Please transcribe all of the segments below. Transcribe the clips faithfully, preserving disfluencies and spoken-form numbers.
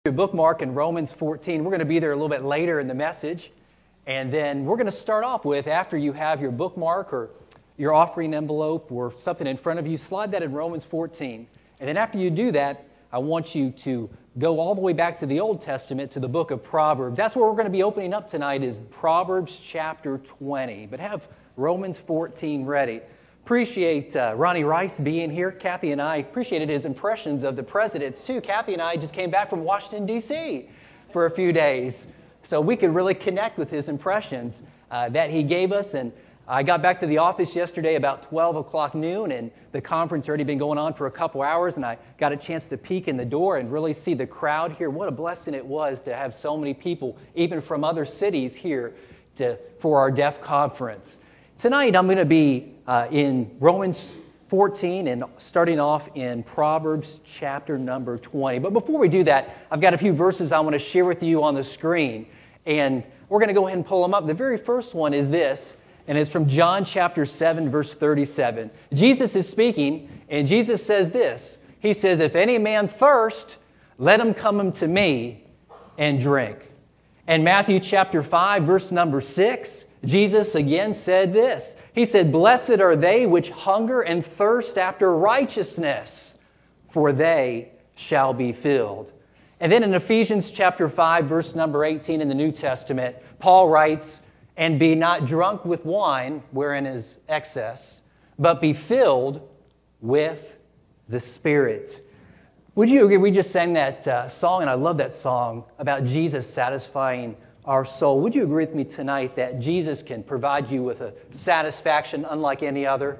Your bookmark in Romans fourteen. We're going to be there a little bit later in the message. And then we're going to start off with, after you have your bookmark or your offering envelope or something in front of you, slide that in Romans fourteen. And then after you do that, I want you to go all the way back to the Old Testament, to the book of Proverbs. That's where we're going to be opening up tonight, is Proverbs chapter twenty. But have Romans fourteen ready. Appreciate uh, Ronnie Rice being here. Kathy and I appreciated his impressions of the presidents, too. Kathy and I just came back from Washington, D C for a few days, so we could really connect with his impressions uh, that he gave us. And I got back to the office yesterday about twelve o'clock noon, and the conference had already been going on for a couple hours, and I got a chance to peek in the door and really see the crowd here. What a blessing it was to have so many people, even from other cities, here to, for our deaf conference. Tonight, I'm going to be uh, in Romans fourteen and starting off in Proverbs chapter number twenty. But before we do that, I've got a few verses I want to share with you on the screen. And we're going to go ahead and pull them up. The very first one is this, and it's from John chapter seven, verse thirty-seven. Jesus is speaking, and Jesus says this. He says, "If any man thirst, let him come unto me and drink." And Matthew chapter five, verse number six, Jesus again said this. He said, "Blessed are they which hunger and thirst after righteousness, for they shall be filled." And then in Ephesians chapter five, verse number eighteen in the New Testament, Paul writes, "And be not drunk with wine, wherein is excess, but be filled with the Spirit." Would you agree? We just sang that uh, song, and I love that song about Jesus satisfying our soul. Would you agree with me tonight that Jesus can provide you with a satisfaction unlike any other?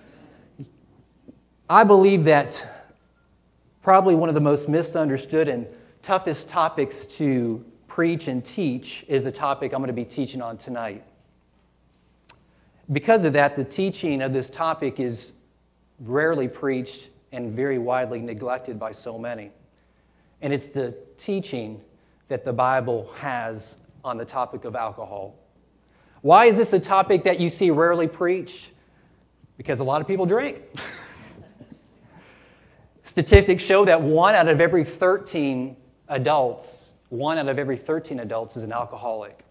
I believe that probably one of the most misunderstood and toughest topics to preach and teach is the topic I'm going to be teaching on tonight. Because of that, the teaching of this topic is rarely preached and very widely neglected by so many. And it's the teaching that the Bible has on the topic of alcohol. Why is this a topic that you see rarely preached? Because a lot of people drink. Statistics show that one out of every thirteen adults, one out of every thirteen adults is an alcoholic.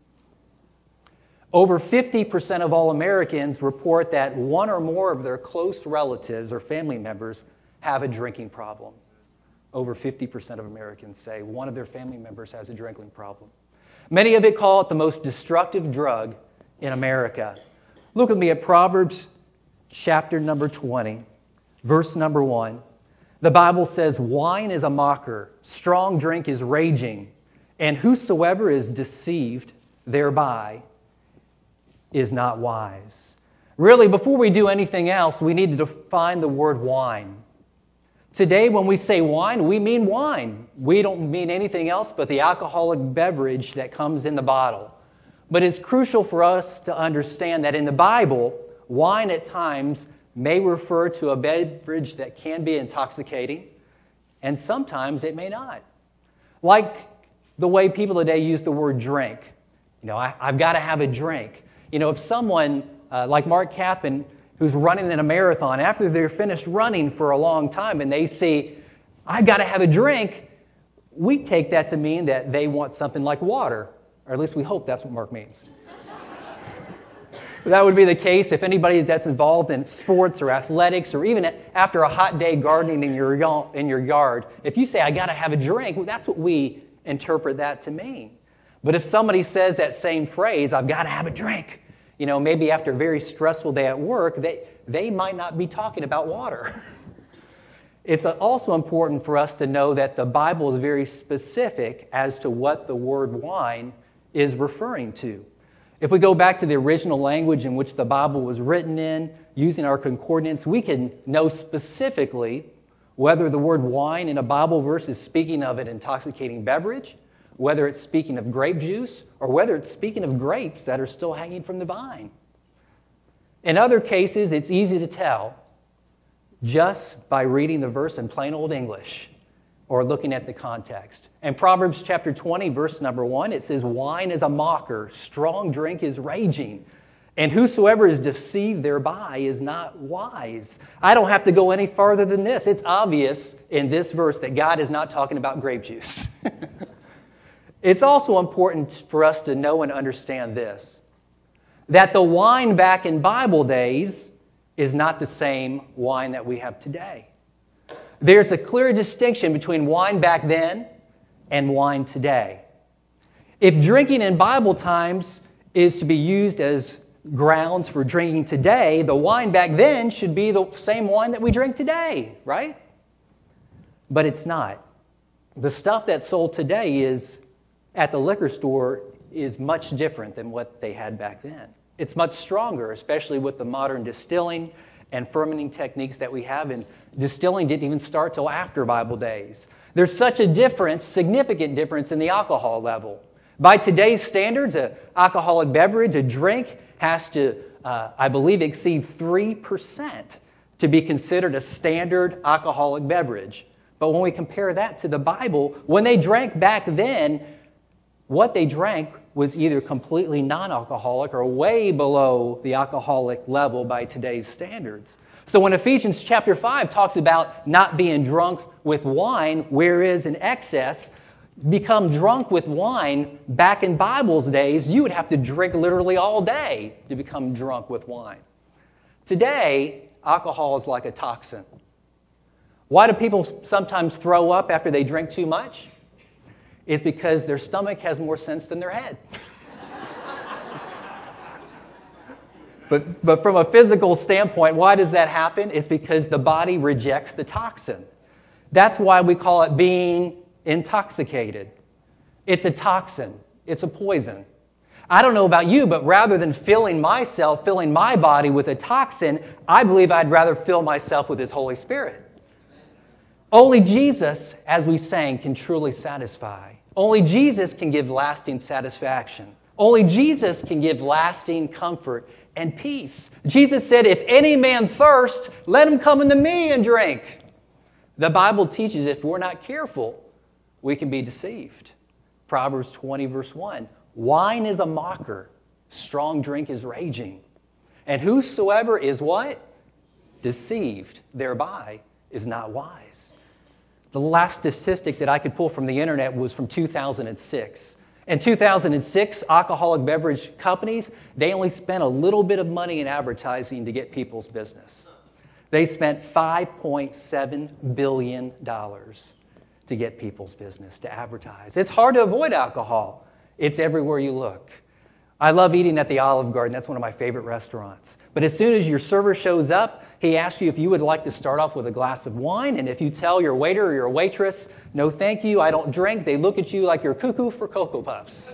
Over fifty percent of all Americans report that one or more of their close relatives or family members have a drinking problem. Over fifty percent of Americans say one of their family members has a drinking problem. Many of it call it the most destructive drug in America. Look with me at Proverbs chapter number twenty, verse number one. The Bible says, "Wine is a mocker, strong drink is raging, and whosoever is deceived thereby is not wise." Really, before we do anything else, we need to define the word wine. Today, when we say wine, we mean wine. We don't mean anything else but the alcoholic beverage that comes in the bottle. But it's crucial for us to understand that in the Bible, wine at times may refer to a beverage that can be intoxicating, and sometimes it may not. Like the way people today use the word drink. You know, I, I've got to have a drink. You know, if someone uh, like Mark Kathman, who's running in a marathon, after they're finished running for a long time and they say, "I've got to have a drink," we take that to mean that they want something like water, or at least we hope that's what Mark means. That would be the case if anybody that's involved in sports or athletics, or even after a hot day gardening in your, in your yard. If you say, "I got to have a drink," well, that's what we interpret that to mean. But if somebody says that same phrase, "I've got to have a drink," you know, maybe after a very stressful day at work, they, they might not be talking about water. It's also important for us to know that the Bible is very specific as to what the word wine is referring to. If we go back to the original language in which the Bible was written in, using our concordance, we can know specifically whether the word wine in a Bible verse is speaking of an intoxicating beverage, whether it's speaking of grape juice, or whether it's speaking of grapes that are still hanging from the vine. In other cases, it's easy to tell just by reading the verse in plain old English or looking at the context. In Proverbs chapter twenty, verse number one, it says, "Wine is a mocker, strong drink is raging." And whosoever is deceived thereby is not wise. I don't have to go any farther than this. It's obvious in this verse that God is not talking about grape juice. It's also important for us to know and understand this, that the wine back in Bible days is not the same wine that we have today. There's a clear distinction between wine back then and wine today. If drinking in Bible times is to be used as grounds for drinking today, the wine back then should be the same wine that we drink today, right? But it's not. The stuff that's sold today is at the liquor store is much different than what they had back then. It's much stronger, especially with the modern distilling and fermenting techniques that we have, and distilling didn't even start till after Bible days. There's such a difference, significant difference in the alcohol level. By today's standards, an alcoholic beverage, a drink, has to, uh, I believe, exceed three percent to be considered a standard alcoholic beverage. But when we compare that to the Bible, when they drank back then, what they drank was either completely non-alcoholic or way below the alcoholic level by today's standards. So when Ephesians chapter five talks about not being drunk with wine, whereas in excess, become drunk with wine, back in Bible's days, you would have to drink literally all day to become drunk with wine. Today, alcohol is like a toxin. Why do people sometimes throw up after they drink too much? It's because their stomach has more sense than their head. but, but from a physical standpoint, why does that happen? It's because the body rejects the toxin. That's why we call it being intoxicated. It's a toxin. It's a poison. I don't know about you, but rather than filling myself, filling my body with a toxin, I believe I'd rather fill myself with His Holy Spirit. Only Jesus, as we sang, can truly satisfy. Only Jesus can give lasting satisfaction. Only Jesus can give lasting comfort and peace. Jesus said, if any man thirst, let him come unto me and drink. The Bible teaches if we're not careful, we can be deceived. Proverbs twenty, verse one. Wine is a mocker. Strong drink is raging. And whosoever is what? Deceived thereby is not wise. The last statistic that I could pull from the internet was from two thousand six. In two thousand six, alcoholic beverage companies, they only spent a little bit of money in advertising to get people's business. They spent five point seven billion dollars to get people's business, to advertise. It's hard to avoid alcohol. It's everywhere you look. I love eating at the Olive Garden. That's one of my favorite restaurants. But as soon as your server shows up, he asks you if you would like to start off with a glass of wine. And if you tell your waiter or your waitress, no thank you, I don't drink, they look at you like you're cuckoo for Cocoa Puffs.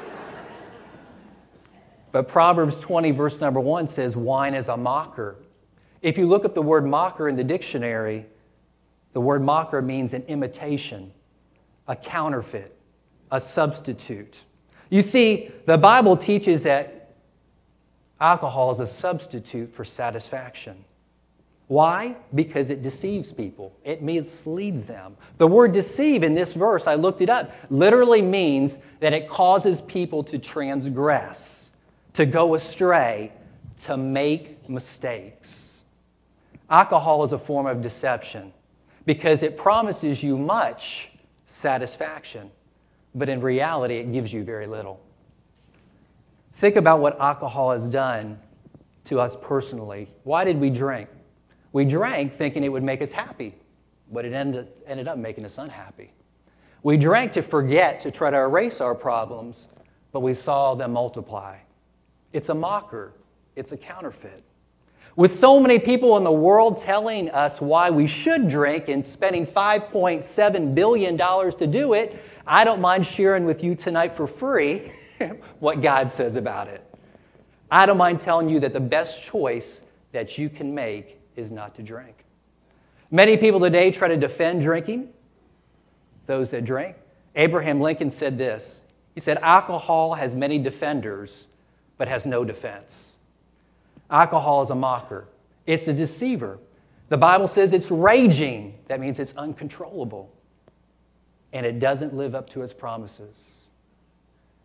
But Proverbs twenty, verse number one says, wine is a mocker. If you look up the word mocker in the dictionary, the word mocker means an imitation, a counterfeit, a substitute. You see, the Bible teaches that alcohol is a substitute for satisfaction. Why? Because it deceives people. It misleads them. The word deceive in this verse, I looked it up, literally means that it causes people to transgress, to go astray, to make mistakes. Alcohol is a form of deception because it promises you much satisfaction, but in reality, it gives you very little. Think about what alcohol has done to us personally. Why did we drink? We drank thinking it would make us happy, but it ended, ended up making us unhappy. We drank to forget, to try to erase our problems, but we saw them multiply. It's a mocker. It's a counterfeit. With so many people in the world telling us why we should drink and spending five point seven billion dollars to do it, I don't mind sharing with you tonight for free what God says about it. I don't mind telling you that the best choice that you can make is not to drink. Many people today try to defend drinking, those that drink. Abraham Lincoln said this. He said, alcohol has many defenders, but has no defense. Alcohol is a mocker. It's a deceiver. The Bible says it's raging. That means it's uncontrollable. And it doesn't live up to its promises.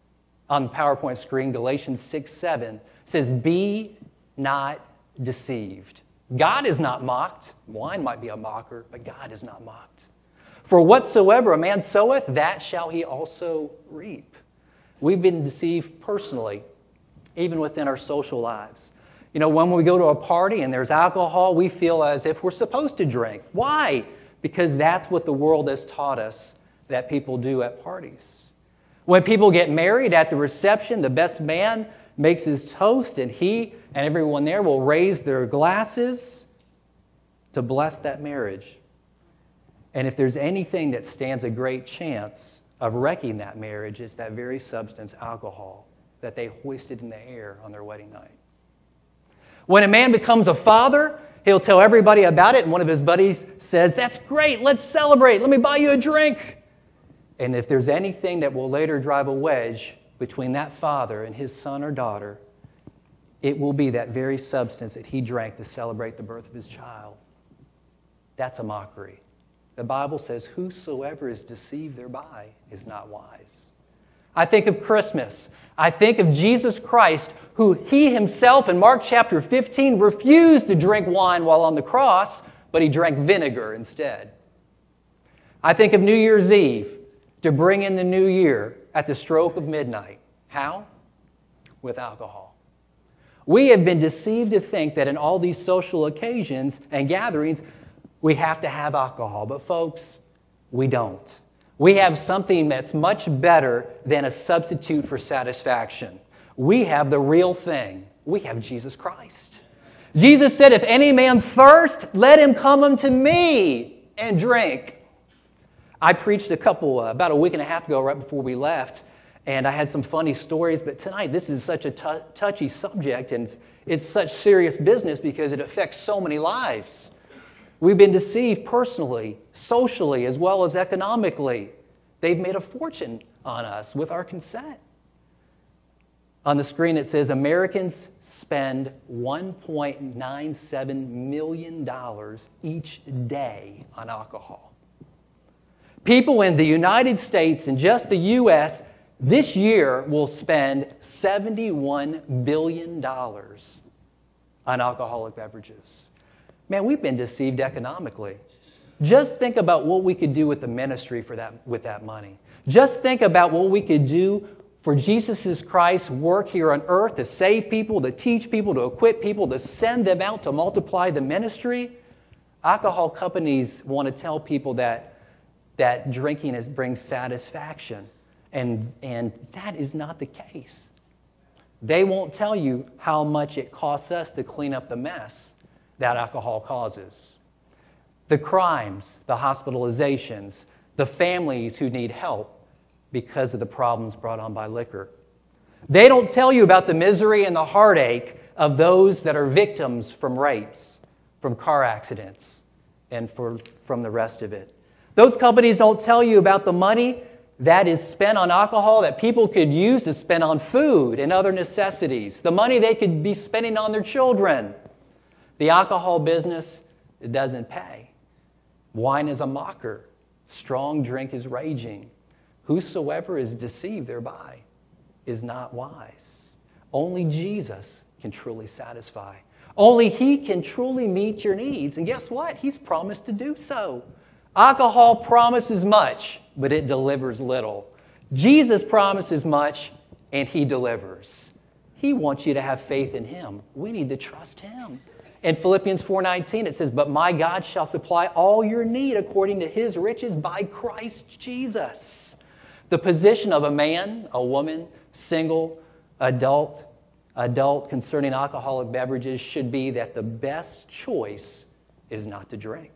on the PowerPoint screen, Galatians six seven, says, be not deceived. God is not mocked. Wine might be a mocker, but God is not mocked. For whatsoever a man soweth, that shall he also reap. We've been deceived personally, even within our social lives. You know, when we go to a party and there's alcohol, we feel as if we're supposed to drink. Why? Because that's what the world has taught us that people do at parties. When people get married at the reception, the best man makes his toast, and he and everyone there will raise their glasses to bless that marriage. And if there's anything that stands a great chance of wrecking that marriage, it's that very substance, alcohol, that they hoisted in the air on their wedding night. When a man becomes a father, he'll tell everybody about it, and one of his buddies says, that's great, let's celebrate, let me buy you a drink. And if there's anything that will later drive a wedge between that father and his son or daughter, it will be that very substance that he drank to celebrate the birth of his child. That's a mockery. The Bible says, whosoever is deceived thereby is not wise. I think of Christmas. I think of Jesus Christ, who he himself in Mark chapter fifteen refused to drink wine while on the cross, but he drank vinegar instead. I think of New Year's Eve, to bring in the new year at the stroke of midnight. How? With alcohol. We have been deceived to think that in all these social occasions and gatherings, we have to have alcohol. But folks, we don't. We have something that's much better than a substitute for satisfaction. We have the real thing. We have Jesus Christ. Jesus said, if any man thirst, let him come unto me and drink. I preached a couple, uh, about a week and a half ago, right before we left, and I had some funny stories, but tonight this is such a t- touchy subject, and it's such serious business because it affects so many lives. We've been deceived personally, socially, as well as economically. They've made a fortune on us with our consent. On the screen it says Americans spend one point nine seven million dollars each day on alcohol. People in the United States and just the U S this year will spend seventy-one billion dollars on alcoholic beverages. Man, we've been deceived economically. Just think about what we could do with the ministry for that, with that money. Just think about what we could do for Jesus Christ's work here on earth to save people, to teach people, to equip people, to send them out to multiply the ministry. Alcohol companies want to tell people that that drinking is, brings satisfaction. And, and that is not the case. They won't tell you how much it costs us to clean up the mess that alcohol causes. The crimes, the hospitalizations, the families who need help because of the problems brought on by liquor. They don't tell you about the misery and the heartache of those that are victims from rapes, from car accidents, and for, from the rest of it. Those companies don't tell you about the money that is spent on alcohol that people could use to spend on food and other necessities. The money they could be spending on their children. The alcohol business, it doesn't pay. Wine is a mocker. Strong drink is raging. Whosoever is deceived thereby is not wise. Only Jesus can truly satisfy. Only He can truly meet your needs. And guess what? He's promised to do so. Alcohol promises much, but it delivers little. Jesus promises much, and He delivers. He wants you to have faith in Him. We need to trust Him. In Philippians four nineteen, it says, but my God shall supply all your need according to His riches by Christ Jesus. The position of a man, a woman, single, adult, adult concerning alcoholic beverages should be that the best choice is not to drink.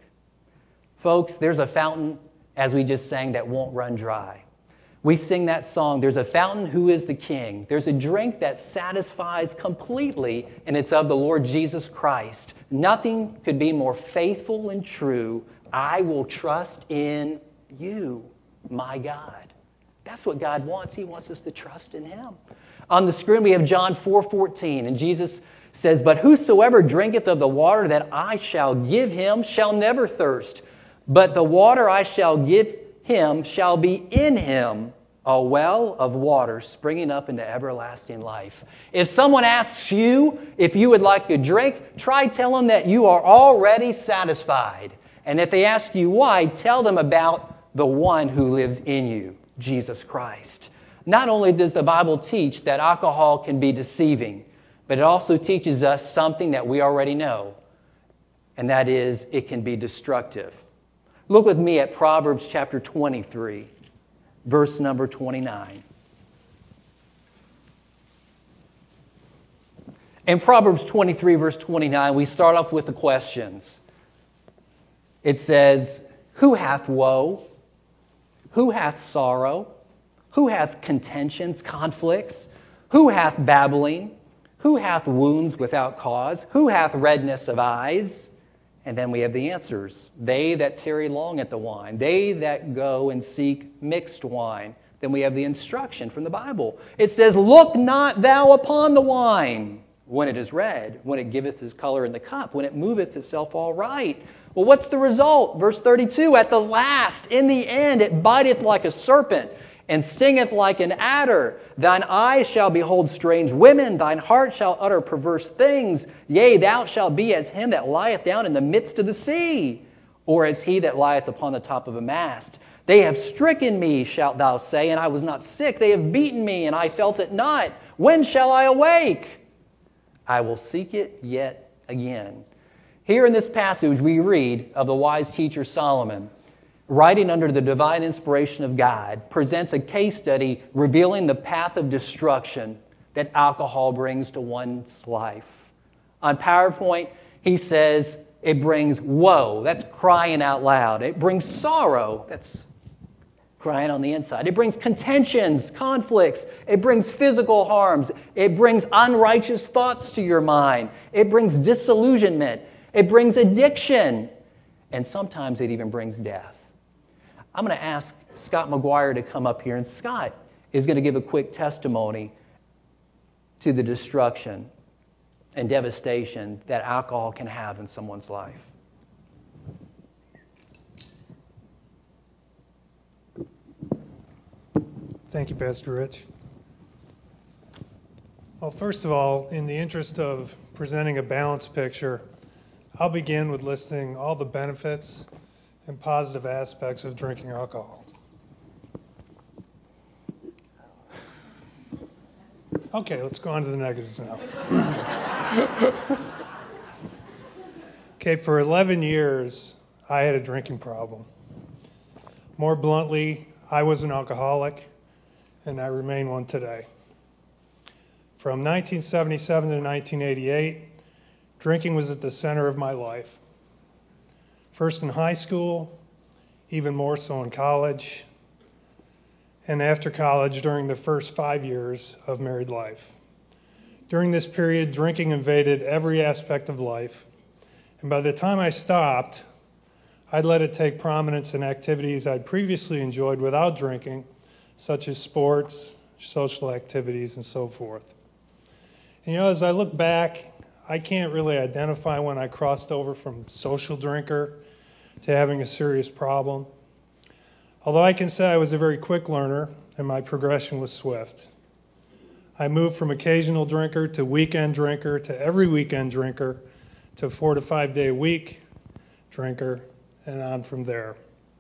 Folks, there's a fountain, as we just sang, that won't run dry. We sing that song, there's a fountain who is the King. There's a drink that satisfies completely, and it's of the Lord Jesus Christ. Nothing could be more faithful and true. I will trust in you, my God. That's what God wants. He wants us to trust in Him. On the screen we have John four fourteen, and Jesus says, but whosoever drinketh of the water that I shall give him shall never thirst. But the water I shall give him shall be in him a well of water springing up into everlasting life. If someone asks you if you would like a drink, try tell them that you are already satisfied. And if they ask you why, tell them about the one who lives in you, Jesus Christ. Not only does the Bible teach that alcohol can be deceiving, but it also teaches us something that we already know, and that is it can be destructive. Look with me at Proverbs chapter twenty-three. Verse number twenty-nine. In Proverbs twenty-three, verse twenty-nine, we start off with the questions. It says, who hath woe? Who hath sorrow? Who hath contentions, conflicts? Who hath babbling? Who hath wounds without cause? Who hath redness of eyes? And then we have the answers. They that tarry long at the wine. They that go and seek mixed wine. Then we have the instruction from the Bible. It says, look not thou upon the wine when it is red, when it giveth its color in the cup, when it moveth itself all right. Well, what's the result? Verse thirty-two, at the last, in the end, it biteth like a serpent, and stingeth like an adder. Thine eyes shall behold strange women, thine heart shall utter perverse things. Yea, thou shalt be as him that lieth down in the midst of the sea, or as he that lieth upon the top of a mast. They have stricken me, shalt thou say, and I was not sick. They have beaten me, and I felt it not. When shall I awake? I will seek it yet again. Here in this passage we read of the wise teacher Solomon, writing under the divine inspiration of God, presents a case study revealing the path of destruction that alcohol brings to one's life. On PowerPoint, he says it brings woe. That's crying out loud. It brings sorrow. That's crying on the inside. It brings contentions, conflicts. It brings physical harms. It brings unrighteous thoughts to your mind. It brings disillusionment. It brings addiction. And sometimes it even brings death. I'm going to ask Scott McGuire to come up here, and Scott is going to give a quick testimony to the destruction and devastation that alcohol can have in someone's life. Thank you, Pastor Rich. Well, first of all, in the interest of presenting a balanced picture, I'll begin with listing all the benefits and positive aspects of drinking alcohol. Okay, let's go on to the negatives now. Okay, for eleven years, I had a drinking problem. More bluntly, I was an alcoholic, and I remain one today. From nineteen seventy-seven to nineteen eighty-eight, drinking was at the center of my life. First in high school, even more so in college, and after college during the first five years of married life. During this period, drinking invaded every aspect of life, and by the time I stopped, I'd let it take prominence in activities I'd previously enjoyed without drinking, such as sports, social activities, and so forth. And, you know, as I look back, I can't really identify when I crossed over from social drinker to having a serious problem. Although I can say I was a very quick learner and my progression was swift. I moved from occasional drinker to weekend drinker to every weekend drinker to four to five day a week drinker and on from there.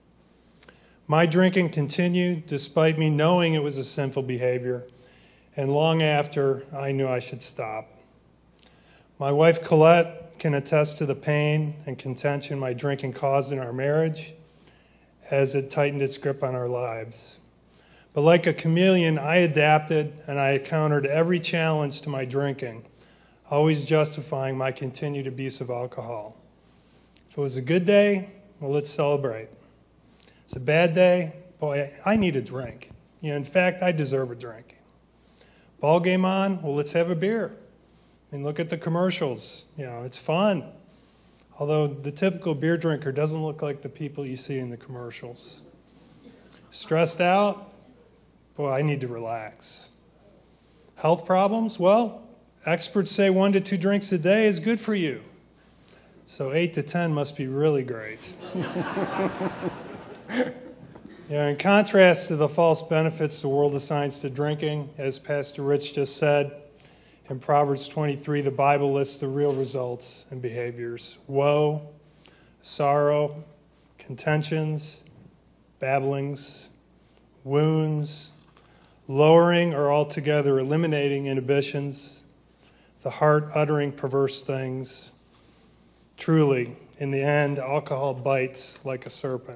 My drinking continued despite me knowing it was a sinful behavior and long after I knew I should stop. My wife Colette can attest to the pain and contention my drinking caused in our marriage as it tightened its grip on our lives. But like a chameleon, I adapted and I countered every challenge to my drinking, always justifying my continued abuse of alcohol. If it was a good day, well, let's celebrate. It's a bad day, boy, I need a drink. You know, in fact, I deserve a drink. Ball game on, well, let's have a beer. I mean, look at the commercials. You know, it's fun. Although the typical beer drinker doesn't look like the people you see in the commercials. Stressed out? Boy, I need to relax. Health problems? Well, experts say one to two drinks a day is good for you. So eight to ten must be really great. You know, in contrast to the false benefits the world assigns to drinking, as Pastor Rich just said, in Proverbs twenty-three, the Bible lists the real results and behaviors: woe, sorrow, contentions, babblings, wounds, lowering or altogether eliminating inhibitions, the heart uttering perverse things. Truly, in the end, alcohol bites like a serpent.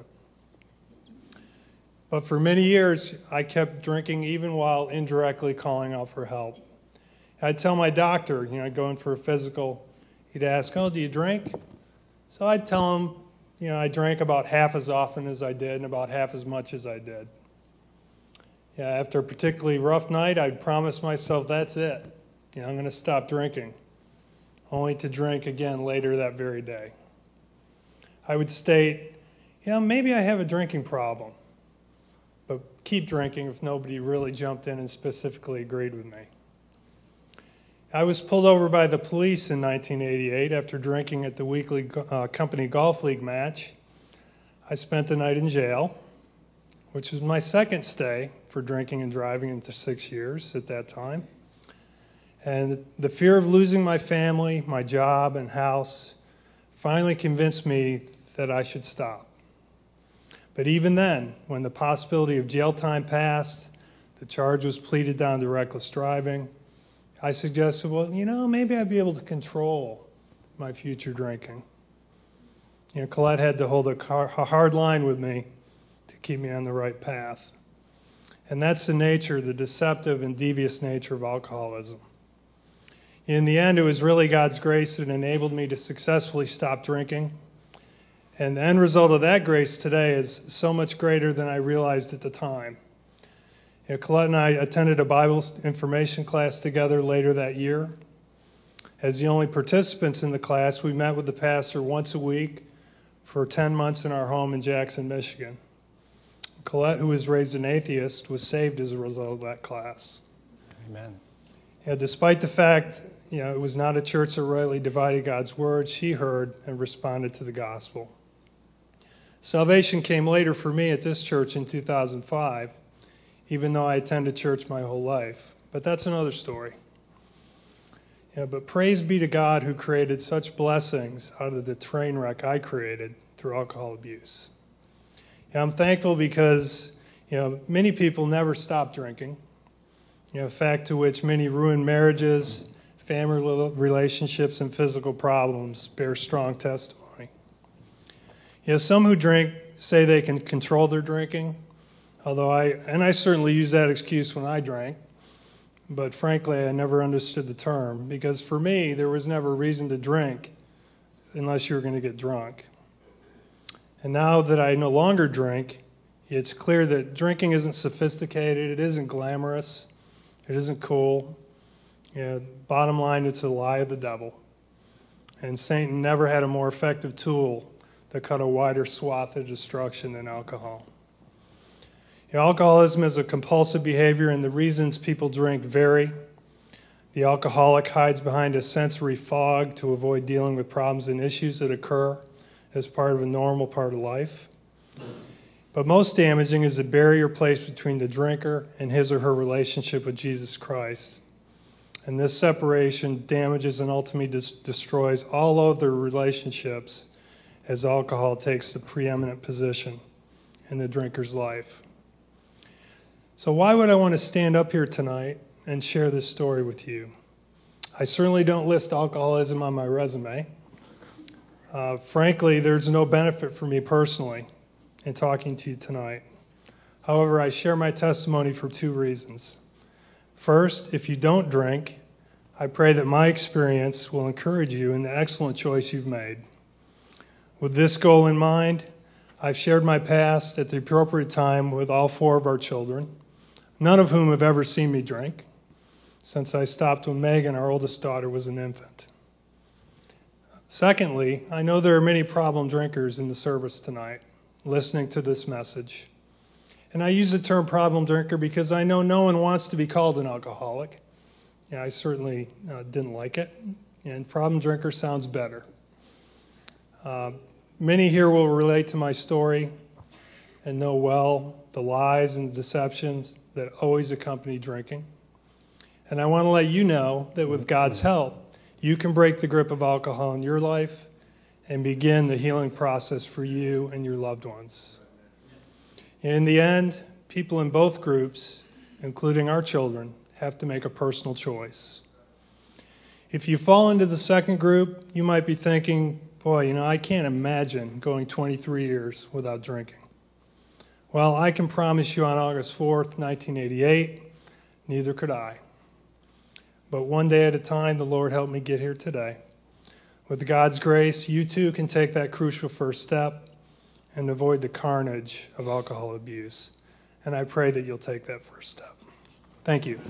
But for many years, I kept drinking even while indirectly calling out for help. I'd tell my doctor, you know, I'd go in for a physical, he'd ask, oh, do you drink? So I'd tell him, you know, I drank about half as often as I did and about half as much as I did. Yeah, after a particularly rough night, I'd promise myself, that's it. You know, I'm going to stop drinking, only to drink again later that very day. I would state, you know, maybe I have a drinking problem, but keep drinking if nobody really jumped in and specifically agreed with me. I was pulled over by the police in nineteen eighty-eight after drinking at the weekly uh, company golf league match. I spent the night in jail, which was my second stay for drinking and driving in six years at that time. And the fear of losing my family, my job, and house finally convinced me that I should stop. But even then, when the possibility of jail time passed, the charge was pleaded down to reckless driving, I suggested, well, you know, maybe I'd be able to control my future drinking. You know, Colette had to hold a, car, a hard line with me to keep me on the right path. And that's the nature, the deceptive and devious nature of alcoholism. In the end, it was really God's grace that enabled me to successfully stop drinking. And the end result of that grace today is so much greater than I realized at the time. You know, Colette and I attended a Bible information class together later that year. As the only participants in the class, we met with the pastor once a week for ten months in our home in Jackson, Michigan. Colette, who was raised an atheist, was saved as a result of that class. Amen. Yeah, despite the fact, you know, it was not a church that rightly divided God's word, she heard and responded to the gospel. Salvation came later for me at this church in two thousand five, even though I attended church my whole life. But that's another story. Yeah, but praise be to God who created such blessings out of the train wreck I created through alcohol abuse. Yeah, I'm thankful because, you know, many people never stop drinking. You know, a fact to which many ruined marriages, family relationships, and physical problems bear strong testimony. You know, some who drink say they can control their drinking, although I, and I certainly use that excuse when I drank, but frankly, I never understood the term, because for me, there was never a reason to drink unless you were going to get drunk. And now that I no longer drink, it's clear that drinking isn't sophisticated, it isn't glamorous, it isn't cool. You know, bottom line, it's a lie of the devil. And Satan never had a more effective tool that cut a wider swath of destruction than alcohol. You know, alcoholism is a compulsive behavior, and the reasons people drink vary. The alcoholic hides behind a sensory fog to avoid dealing with problems and issues that occur as part of a normal part of life. But most damaging is the barrier placed between the drinker and his or her relationship with Jesus Christ. And this separation damages and ultimately dis- destroys all other relationships as alcohol takes the preeminent position in the drinker's life. So why would I want to stand up here tonight and share this story with you? I certainly don't list alcoholism on my resume. Uh, frankly, there's no benefit for me personally in talking to you tonight. However, I share my testimony for two reasons. First, if you don't drink, I pray that my experience will encourage you in the excellent choice you've made. With this goal in mind, I've shared my past at the appropriate time with all four of our children, none of whom have ever seen me drink, since I stopped when Megan, our oldest daughter, was an infant. Secondly, I know there are many problem drinkers in the service tonight listening to this message. And I use the term problem drinker because I know no one wants to be called an alcoholic. Yeah, I certainly uh, didn't like it, and problem drinker sounds better. Uh, many here will relate to my story and know well the lies and deceptions that always accompany drinking. And I want to let you know that with God's help, you can break the grip of alcohol in your life and begin the healing process for you and your loved ones. In the end, people in both groups, including our children, have to make a personal choice. If you fall into the second group, you might be thinking, boy, you know, I can't imagine going twenty-three years without drinking. Well, I can promise you on August fourth, nineteen eighty-eight, neither could I. But one day at a time, the Lord helped me get here today. With God's grace, you too can take that crucial first step and avoid the carnage of alcohol abuse. And I pray that you'll take that first step. Thank you.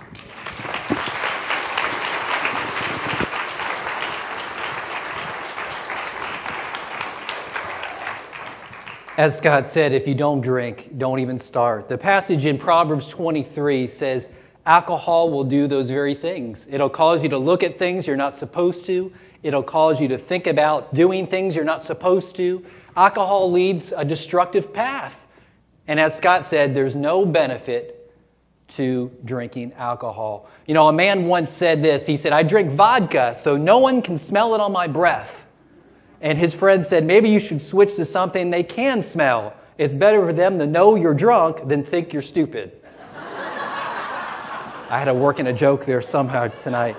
As Scott said, if you don't drink, don't even start. The passage in Proverbs twenty-three says, alcohol will do those very things. It'll cause you to look at things you're not supposed to. It'll cause you to think about doing things you're not supposed to. Alcohol leads a destructive path. And as Scott said, there's no benefit to drinking alcohol. You know, a man once said this. He said, I drink vodka so no one can smell it on my breath. And his friend said, maybe you should switch to something they can smell. It's better for them to know you're drunk than think you're stupid. I had to work in a joke there somehow tonight.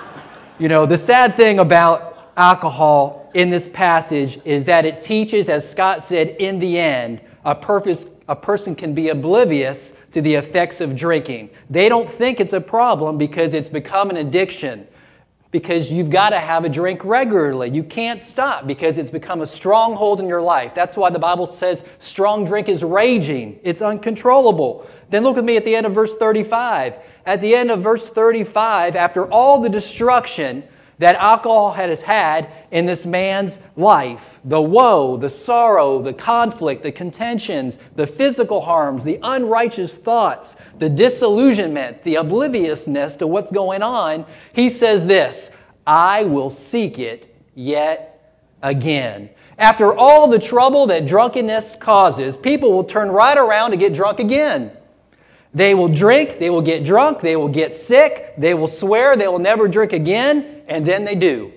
You know, the sad thing about alcohol in this passage is that it teaches, as Scott said, in the end, a, purpose, a person can be oblivious to the effects of drinking. They don't think it's a problem because it's become an addiction. Because you've got to have a drink regularly. You can't stop because it's become a stronghold in your life. That's why the Bible says strong drink is raging. It's uncontrollable. Then look with me at the end of verse thirty-five. At the end of verse thirty-five, after all the destruction that alcohol has had in this man's life, the woe, the sorrow, the conflict, the contentions, the physical harms, the unrighteous thoughts, the disillusionment, the obliviousness to what's going on, he says this, I will seek it yet again. After all the trouble that drunkenness causes, people will turn right around to get drunk again. They will drink, they will get drunk, they will get sick, they will swear they will never drink again, and then they do.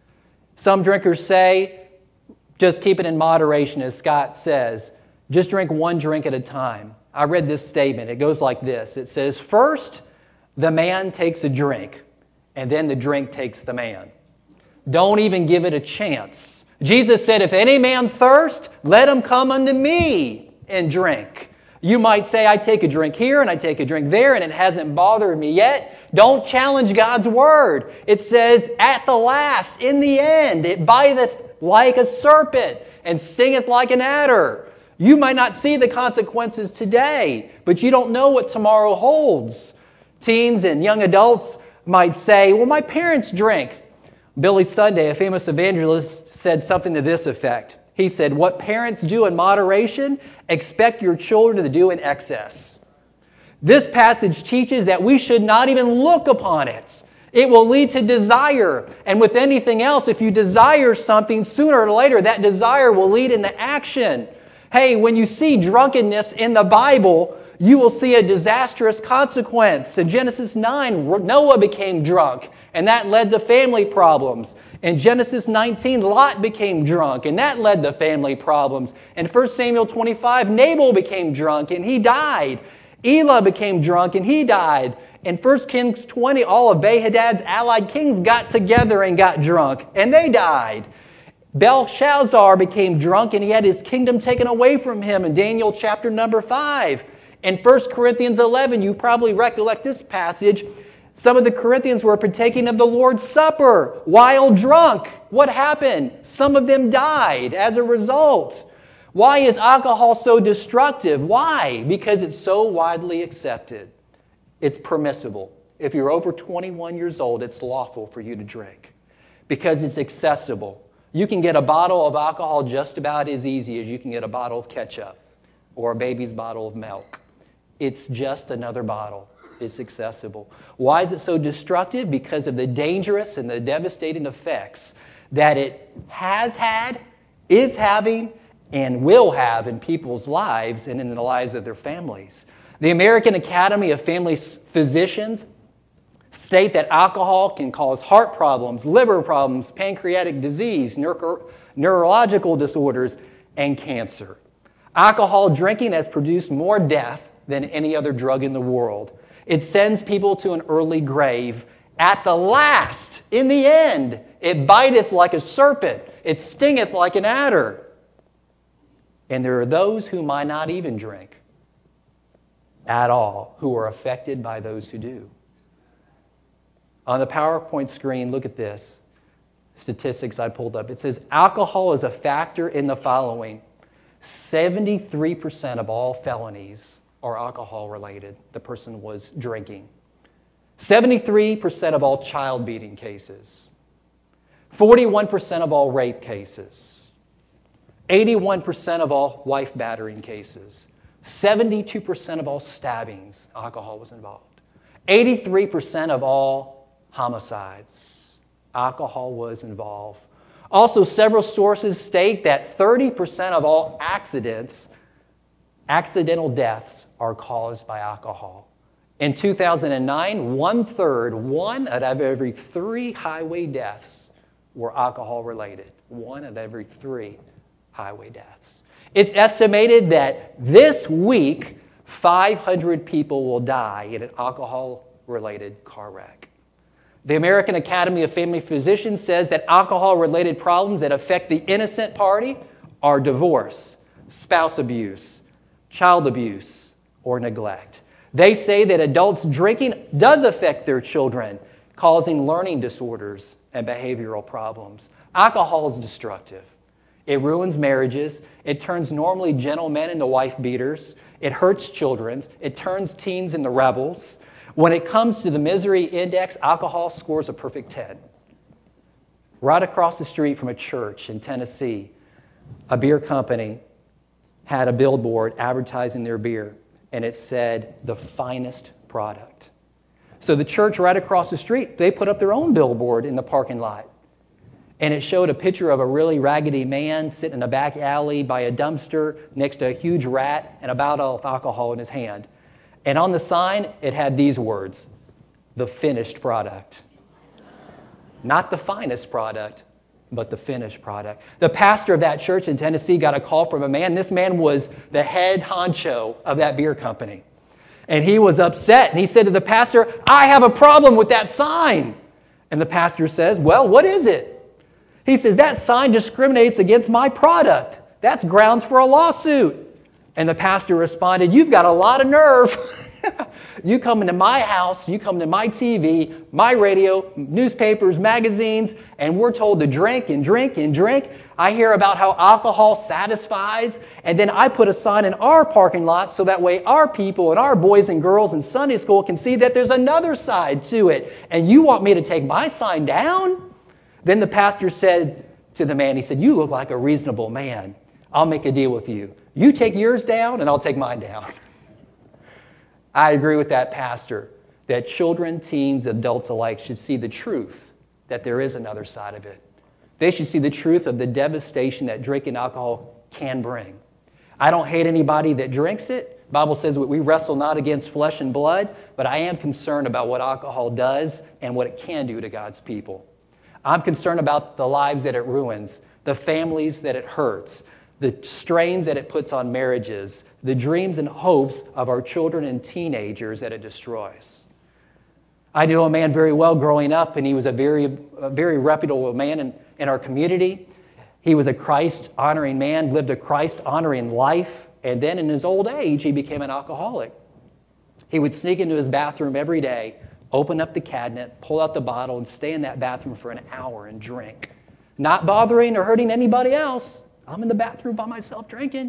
Some drinkers say, just keep it in moderation, as Scott says. Just drink one drink at a time. I read this statement. It goes like this. It says, first, the man takes a drink, and then the drink takes the man. Don't even give it a chance. Jesus said, if any man thirst, let him come unto me and drink. You might say, I take a drink here and I take a drink there and it hasn't bothered me yet. Don't challenge God's word. It says, at the last, in the end, it biteth like a serpent and stingeth like an adder. You might not see the consequences today, but you don't know what tomorrow holds. Teens and young adults might say, well, my parents drink. Billy Sunday, a famous evangelist, said something to this effect. He said, what parents do in moderation, expect your children to do in excess. This passage teaches that we should not even look upon it. It will lead to desire. And with anything else, if you desire something, sooner or later, that desire will lead into action. Hey, when you see drunkenness in the Bible, you will see a disastrous consequence. In Genesis nine, Noah became drunk, and that led to family problems. In Genesis nineteen, Lot became drunk, and that led to family problems. In First Samuel twenty-five, Nabal became drunk, and he died. Elah became drunk, and he died. In First Kings twenty, all of Ben-Hadad's allied kings got together and got drunk, and they died. Belshazzar became drunk, and he had his kingdom taken away from him in Daniel chapter number five. In First Corinthians eleven, you probably recollect this passage. Some of the Corinthians were partaking of the Lord's Supper while drunk. What happened? Some of them died as a result. Why is alcohol so destructive? Why? Because it's so widely accepted. It's permissible. If you're over twenty-one years old, it's lawful for you to drink because it's accessible. You can get a bottle of alcohol just about as easy as you can get a bottle of ketchup or a baby's bottle of milk. It's just another bottle. It's accessible. Why is it so destructive? Because of the dangerous and the devastating effects that it has had, is having, and will have in people's lives and in the lives of their families. The American Academy of Family Physicians state that alcohol can cause heart problems, liver problems, pancreatic disease, neuro- neurological disorders, and cancer. Alcohol drinking has produced more death than any other drug in the world. It sends people to an early grave. At the last, in the end, it biteth like a serpent. It stingeth like an adder. And there are those who might not even drink at all, who are affected by those who do. On the PowerPoint screen, look at this. Statistics I pulled up. It says alcohol is a factor in the following. seventy-three percent of all felonies are alcohol related. The person was drinking. seventy-three percent of all child beating cases. forty-one percent of all rape cases. eighty-one percent of all wife battering cases. seventy-two percent of all stabbings, alcohol was involved. eighty-three percent of all homicides, alcohol was involved. Also, several sources state that thirty percent of all accidents, accidental deaths, are caused by alcohol. In two thousand nine, one-third, one out of every three highway deaths were alcohol-related. One out of every three highway deaths. It's estimated that this week, five hundred people will die in an alcohol-related car wreck. The American Academy of Family Physicians says that alcohol-related problems that affect the innocent party are divorce, spouse abuse, child abuse, or neglect. They say that adults drinking does affect their children, causing learning disorders and behavioral problems. Alcohol is destructive. It ruins marriages. It turns normally gentle men into wife beaters. It hurts children. It turns teens into rebels. When it comes to the misery index, alcohol scores a perfect ten. Right across the street from a church in Tennessee, a beer company had a billboard advertising their beer, and it said, the finest product. So the church right across the street, they put up their own billboard in the parking lot. And it showed a picture of a really raggedy man sitting in a back alley by a dumpster next to a huge rat and a bottle of alcohol in his hand. And on the sign, it had these words, the finished product. Not the finest product, but the finished product. The pastor of that church in Tennessee got a call from a man. This man was the head honcho of that beer company. And he was upset. And he said to the pastor, I have a problem with that sign. And the pastor says, well, what is it? He says, that sign discriminates against my product. That's grounds for a lawsuit. And the pastor responded, you've got a lot of nerve. You come into my house, you come to my T V, my radio, newspapers, magazines, and we're told to drink and drink and drink. I hear about how alcohol satisfies, and then I put a sign in our parking lot so that way our people and our boys and girls in Sunday school can see that there's another side to it. And you want me to take my sign down? Then the pastor said to the man, he said, you look like a reasonable man. I'll make a deal with you. You take yours down, and I'll take mine down. I agree with that pastor that children, teens, adults alike should see the truth that there is another side of it. They should see the truth of the devastation that drinking alcohol can bring. I don't hate anybody that drinks it. The Bible says we wrestle not against flesh and blood, but I am concerned about what alcohol does and what it can do to God's people. I'm concerned about the lives that it ruins, the families that it hurts, the strains that it puts on marriages, the dreams and hopes of our children and teenagers that it destroys. I knew a man very well growing up, and he was a very, a very reputable man in, in our community. He was a Christ-honoring man, lived a Christ-honoring life, and then in his old age, he became an alcoholic. He would sneak into his bathroom every day, open up the cabinet, pull out the bottle, and stay in that bathroom for an hour and drink. Not bothering or hurting anybody else. I'm in the bathroom by myself drinking.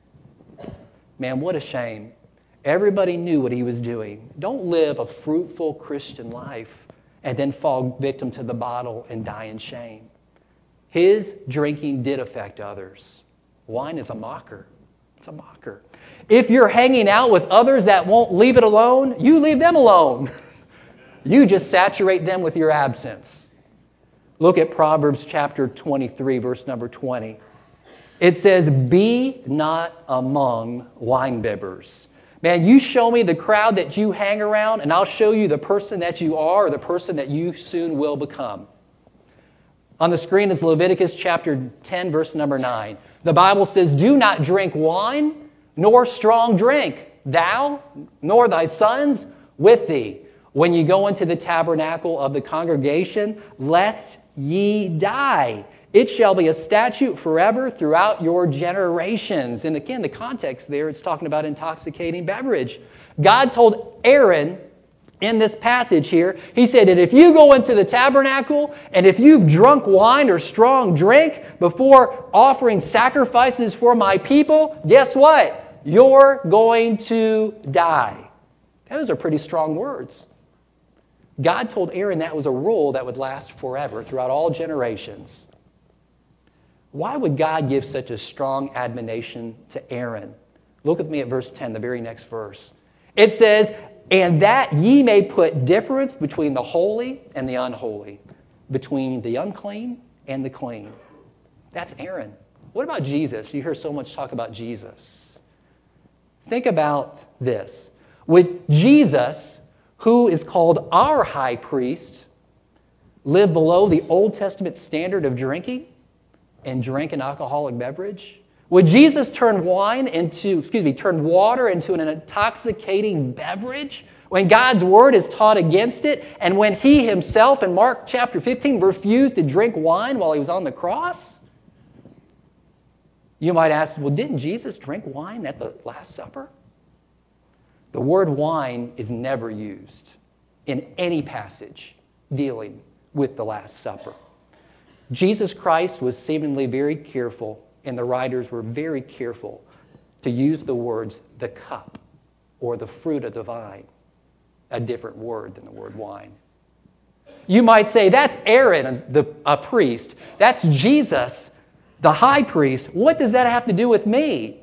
Man, what a shame. Everybody knew what he was doing. Don't live a fruitful Christian life and then fall victim to the bottle and die in shame. His drinking did affect others. Wine is a mocker. It's a mocker. If you're hanging out with others that won't leave it alone, you leave them alone. You just saturate them with your absence. Look at Proverbs chapter twenty-three, verse number twenty. It says, be not among winebibbers. Man, you show me the crowd that you hang around, and I'll show you the person that you are or the person that you soon will become. On the screen is Leviticus chapter ten, verse number nine. The Bible says, do not drink wine, nor strong drink, thou, nor thy sons with thee, when you go into the tabernacle of the congregation, lest ye die. It shall be a statute forever throughout your generations. And again, the context there, it's talking about intoxicating beverage. God told Aaron in this passage here, he said that if you go into the tabernacle and if you've drunk wine or strong drink before offering sacrifices for my people, guess what? You're going to die. Those are pretty strong words. God told Aaron that was a rule that would last forever throughout all generations. Why would God give such a strong admonition to Aaron? Look with me at verse ten, the very next verse. It says, and that ye may put difference between the holy and the unholy, between the unclean and the clean. That's Aaron. What about Jesus? You hear so much talk about Jesus. Think about this. Would Jesus, who is called our high priest, live below the Old Testament standard of drinking and drink an alcoholic beverage? Would Jesus turn wine into, excuse me, turn water into an intoxicating beverage when God's word is taught against it, and when he himself in Mark chapter fifteen refused to drink wine while he was on the cross? You might ask, well, didn't Jesus drink wine at the Last Supper? The word wine is never used in any passage dealing with the Last Supper. Jesus Christ was seemingly very careful, and the writers were very careful to use the words the cup or the fruit of the vine, a different word than the word wine. You might say, that's Aaron, the, a priest. That's Jesus, the high priest. What does that have to do with me?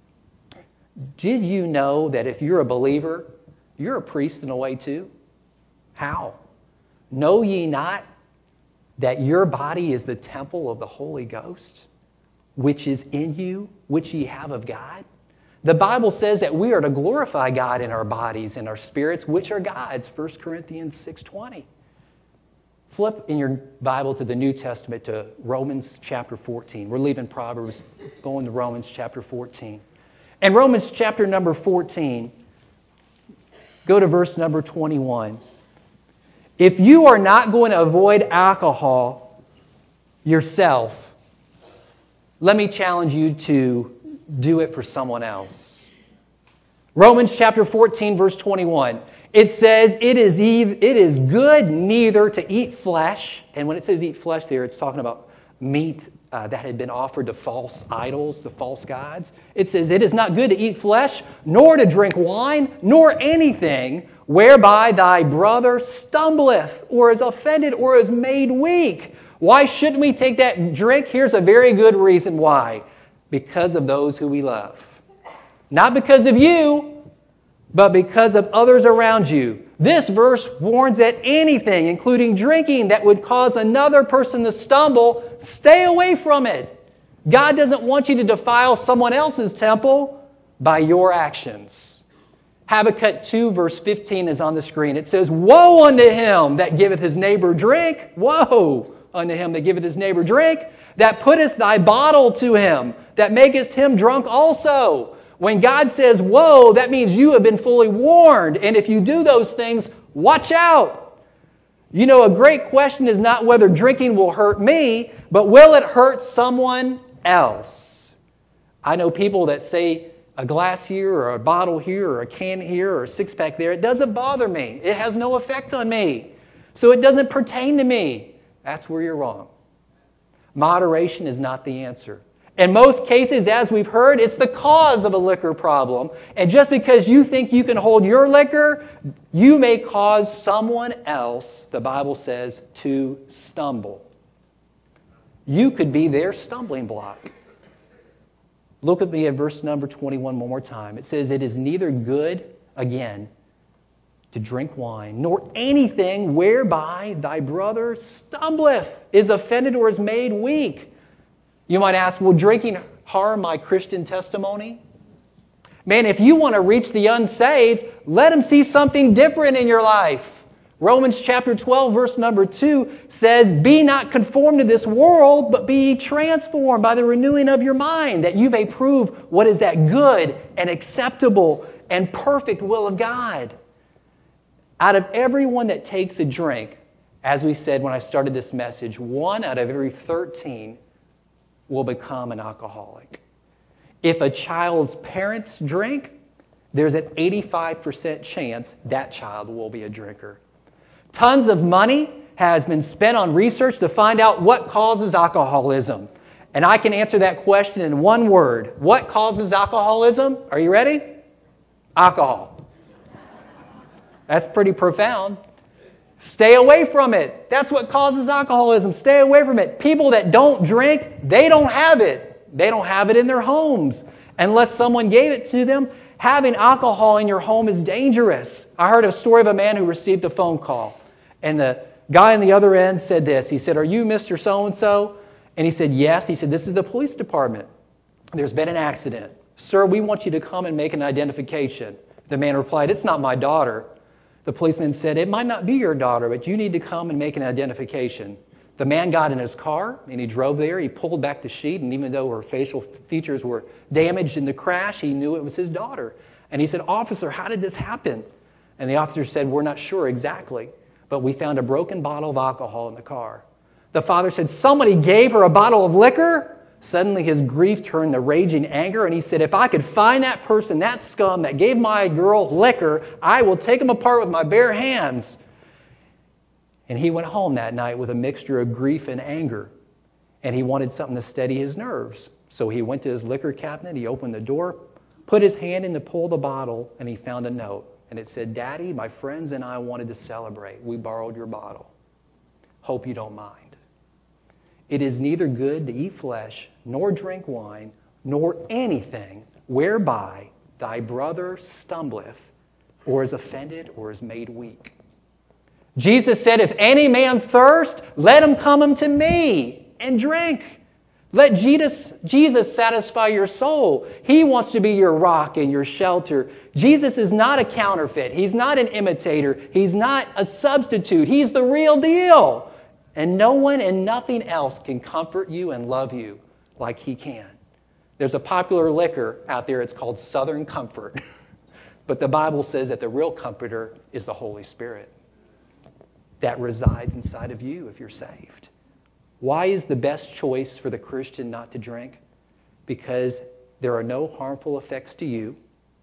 Did you know that if you're a believer, you're a priest in a way too? How? Know ye not that your body is the temple of the Holy Ghost, which is in you, which ye have of God? The Bible says that we are to glorify God in our bodies and our spirits, which are God's, First Corinthians six twenty. Flip in your Bible to the New Testament to Romans chapter fourteen. We're leaving Proverbs, going to Romans chapter fourteen. In Romans chapter number fourteen, go to verse number twenty-one. If you are not going to avoid alcohol yourself, let me challenge you to do it for someone else. Romans chapter fourteen, verse twenty-one. It says, it is, ev- it is good neither to eat flesh. And when it says eat flesh there, it's talking about meat uh, that had been offered to false idols, to false gods. It says, it is not good to eat flesh, nor to drink wine, nor anything whereby thy brother stumbleth, or is offended, or is made weak. Why shouldn't we take that drink? Here's a very good reason why. Because of those who we love. Not because of you, but because of others around you. This verse warns that anything, including drinking, that would cause another person to stumble, stay away from it. God doesn't want you to defile someone else's temple by your actions. Habakkuk two, verse fifteen is on the screen. It says, woe unto him that giveth his neighbor drink. Woe unto him that giveth his neighbor drink, that puttest thy bottle to him, that makest him drunk also. When God says, woe, that means you have been fully warned. And if you do those things, watch out. You know, a great question is not whether drinking will hurt me, but will it hurt someone else? I know people that say a glass here or a bottle here or a can here or a six-pack there, it doesn't bother me. It has no effect on me. So it doesn't pertain to me. That's where you're wrong. Moderation is not the answer. In most cases, as we've heard, it's the cause of a liquor problem. And just because you think you can hold your liquor, you may cause someone else, the Bible says, to stumble. You could be their stumbling block. Look with me at verse number twenty-one one more time. It says, it is neither good, again, to drink wine, nor anything whereby thy brother stumbleth, is offended, or is made weak. You might ask, will drinking harm my Christian testimony? Man, if you want to reach the unsaved, let them see something different in your life. Romans chapter twelve, verse number two says, "Be not conformed to this world, but be transformed by the renewing of your mind, that you may prove what is that good and acceptable and perfect will of God." Out of everyone that takes a drink, as we said when I started this message, one out of every thirteen will become an alcoholic. If a child's parents drink, there's an eighty-five percent chance that child will be a drinker. Tons of money has been spent on research to find out what causes alcoholism. And I can answer that question in one word. What causes alcoholism? Are you ready? Alcohol. That's pretty profound. Stay away from it. That's what causes alcoholism. Stay away from it. People that don't drink, they don't have it. They don't have it in their homes unless someone gave it to them. Having alcohol in your home is dangerous. I heard a story of a man who received a phone call, and the guy on the other end said this. He said, "Are you Mister So-and-so?" And he said, "Yes." He said, "This is the police department. There's been an accident. Sir, we want you to come and make an identification." The man replied, "It's not my daughter." The policeman said, "It might not be your daughter, but you need to come and make an identification." The man got in his car, and he drove there. He pulled back the sheet, and even though her facial features were damaged in the crash, he knew it was his daughter. And he said, "Officer, how did this happen?" And the officer said, "We're not sure exactly, but we found a broken bottle of alcohol in the car." The father said, "Somebody gave her a bottle of liquor?" Suddenly his grief turned to raging anger, and he said, "If I could find that person, that scum that gave my girl liquor, I will take him apart with my bare hands." And he went home that night with a mixture of grief and anger. And he wanted something to steady his nerves. So he went to his liquor cabinet, he opened the door, put his hand in to pull the bottle, and he found a note. And it said, "Daddy, my friends and I wanted to celebrate. We borrowed your bottle. Hope you don't mind. It is neither good to eat flesh, nor drink wine, nor anything whereby thy brother stumbleth, or is offended, or is made weak." Jesus said, "If any man thirst, let him come unto me and drink." Let Jesus, Jesus satisfy your soul. He wants to be your rock and your shelter. Jesus is not a counterfeit. He's not an imitator. He's not a substitute. He's the real deal. And no one and nothing else can comfort you and love you like He can. There's a popular liquor out there. It's called Southern Comfort. But the Bible says that the real comforter is the Holy Spirit that resides inside of you if you're saved. Why is the best choice for the Christian not to drink? Because there are no harmful effects to you,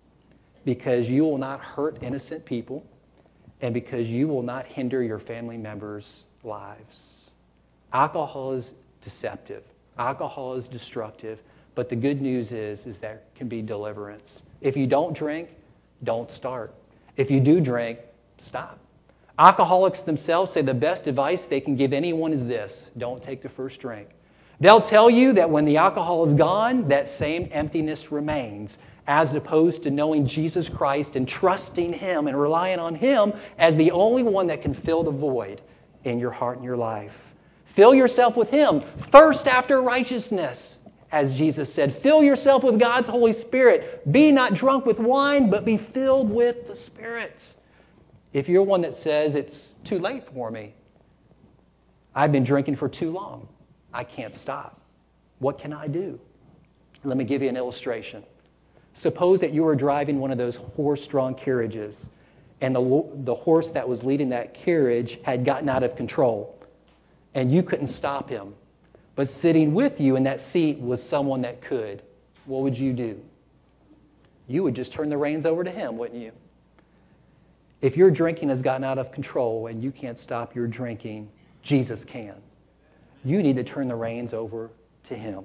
because you will not hurt innocent people, and because you will not hinder your family members' lives. Alcohol is deceptive. Alcohol is destructive. But the good news is, is there can be deliverance. If you don't drink, don't start. If you do drink, stop. Alcoholics themselves say the best advice they can give anyone is this: don't take the first drink. They'll tell you that when the alcohol is gone, that same emptiness remains, as opposed to knowing Jesus Christ and trusting Him and relying on Him as the only one that can fill the void in your heart and your life. Fill yourself with Him. Thirst after righteousness, as Jesus said. Fill yourself with God's Holy Spirit. Be not drunk with wine, but be filled with the Spirit. If you're one that says, it's too late for me, I've been drinking for too long, I can't stop, what can I do? Let me give you an illustration. Suppose that you were driving one of those horse-drawn carriages, and the, the horse that was leading that carriage had gotten out of control, and you couldn't stop him. But sitting with you in that seat was someone that could. What would you do? You would just turn the reins over to him, wouldn't you? If your drinking has gotten out of control and you can't stop your drinking, Jesus can. You need to turn the reins over to Him.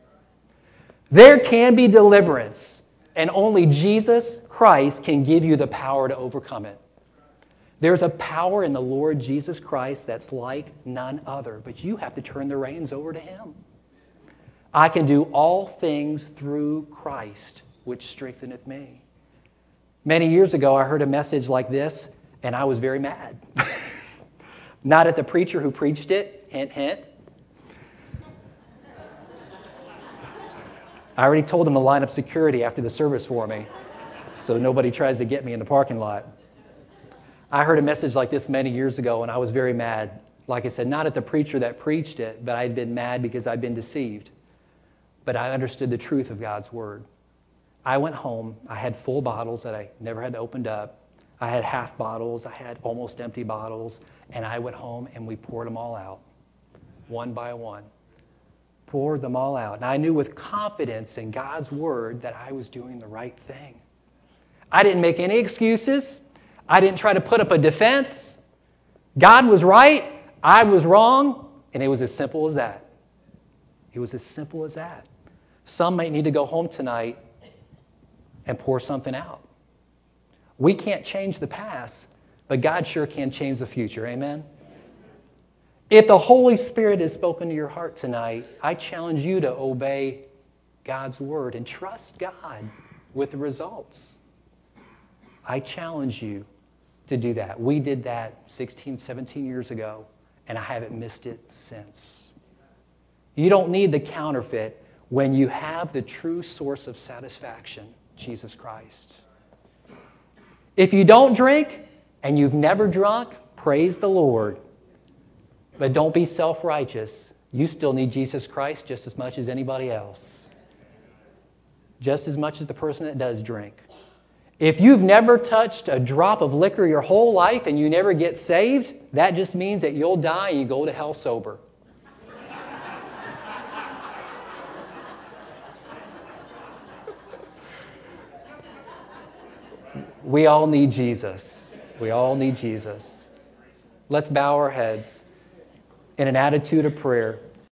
There can be deliverance, and only Jesus Christ can give you the power to overcome it. There's a power in the Lord Jesus Christ that's like none other, but you have to turn the reins over to Him. I can do all things through Christ, which strengtheneth me. Many years ago, I heard a message like this, and I was very mad. Not at the preacher who preached it, hint, hint. I already told them to line up security after the service for me so nobody tries to get me in the parking lot. I heard a message like this many years ago, and I was very mad. Like I said, not at the preacher that preached it, but I had been mad because I'd been deceived. But I understood the truth of God's word. I went home. I had full bottles that I never had opened up. I had half bottles. I had almost empty bottles. And I went home, and we poured them all out, one by one. Poured them all out. And I knew with confidence in God's word that I was doing the right thing. I didn't make any excuses. I didn't try to put up a defense. God was right. I was wrong. And it was as simple as that. It was as simple as that. Some might need to go home tonight and pour something out. We can't change the past, but God sure can change the future. Amen? If the Holy Spirit has spoken to your heart tonight, I challenge you to obey God's word and trust God with the results. I challenge you to do that. We did that sixteen, seventeen years ago, and I haven't missed it since. You don't need the counterfeit when you have the true source of satisfaction, Jesus Christ. If you don't drink and you've never drunk, praise the Lord. But don't be self-righteous. You still need Jesus Christ just as much as anybody else. Just as much as the person that does drink. If you've never touched a drop of liquor your whole life and you never get saved, that just means that you'll die and you go to hell sober. We all need Jesus. We all need Jesus. Let's bow our heads in an attitude of prayer.